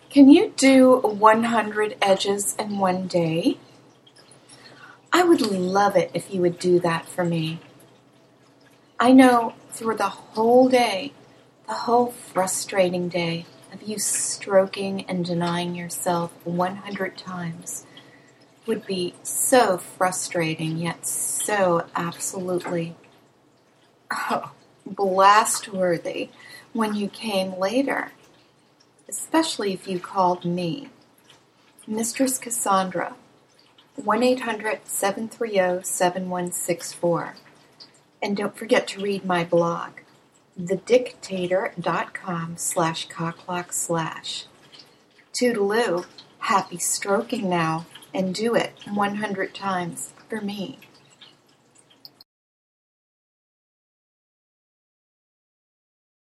Can you do 100 edges in one day? I would love it if you would do that for me. I know through the whole day, the whole frustrating day of you stroking and denying yourself 100 times would be so frustrating yet so absolutely blast-worthy when you came later. Especially if you called me, Mistress Cassandra, 1-800-730-7164. And don't forget to read my blog, thedictator.com/cocklock/. Toodaloo, happy stroking now, and do it 100 times for me.